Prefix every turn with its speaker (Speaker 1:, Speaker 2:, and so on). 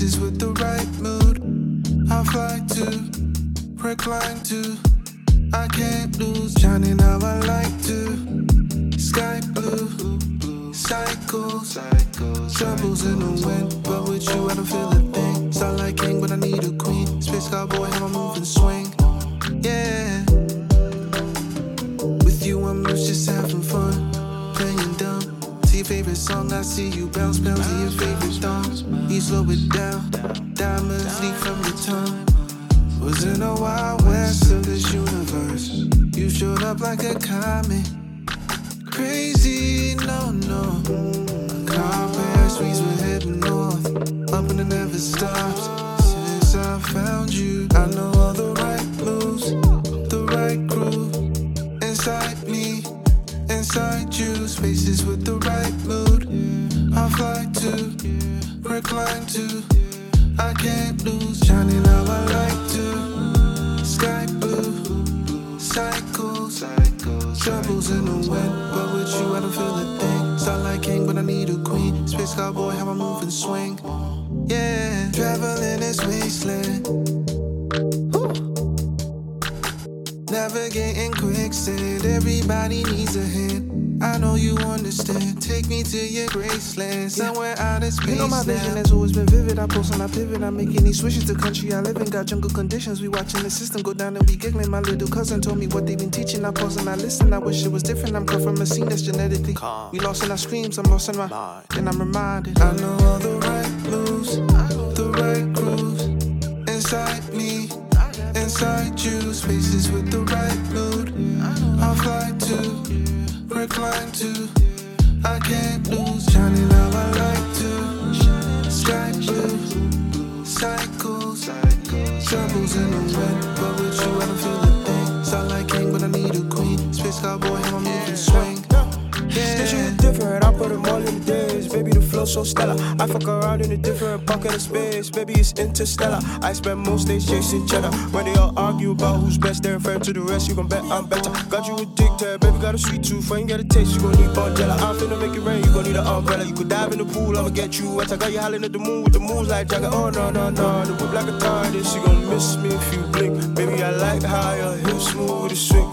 Speaker 1: spaces with the right mood. I fly to, recline to, I can't lose, shining how I like to. Sky blue, cycles, troubles in the wind, but with you I don't feel a thing. Starlight king, but I need a queen. Space cowboy, how I move and swing. Yeah, with you I'm loose, just having fun, playing dumb. To your favorite song, I see you bounce to your favorite thong. You slow it down, diamonds leak from your tongue. Was in a wild west of this universe. You showed up like a comet. Crazy, no. Car streets, we're heading north, up and it never stops. Since I found you, I know all the right moves, the right groove. Inside me, inside you, spaces with the right mood. I fly to, recline to, I can't lose, shining how I like to. Sky blue, cycles, troubles in the wind, but with you I don't feel a thing. Starlight king, but I need a queen. Space cowboy, how I move and swing. Yeah, traveling this wasteland, navigating quicksand. Everybody needs a hand. I know you understand. Take me to your graceland, somewhere out of space. You know my vision has always been vivid. I post and I pivot. I make any switches to country I live in. Got jungle conditions. We watching the system go down and we giggling. My little cousin told me what they've been teaching. I pause and I listen. I wish it was different. I'm cut from a scene that's genetically calm. We lost in our screams. I'm lost in my mind. Then I'm reminded I know all the right moves, the right grooves. Inside me, inside you, spaces with the right mood. I'll fly to, recline to, I can't lose, shining how I like to. Sky blue, cycles, troubles in the wind, but with you I don't feel a thing. Starlight king, but I need a queen. Space cowboy, how I move and swing.
Speaker 2: This shit different, I put them all in the days. Baby, the flow so stellar. I fuck around in a different pocket of space. Baby, it's interstellar. I spend most days chasing cheddar. When they all argue about who's best, they're referring to the rest. You gon' bet I'm better. Got you addicted, baby, got a sweet tooth. Ain't got a taste, you gon' need Bonjela. I'm finna make it rain, you gon' need an umbrella. You could dive in the pool, I'ma get you wet. I got you hollering at the moon with the moves like Jagger. Oh, no. The whip like a TARDIS, you gon' miss me if you blink. Baby, I like how your hips move with the swing.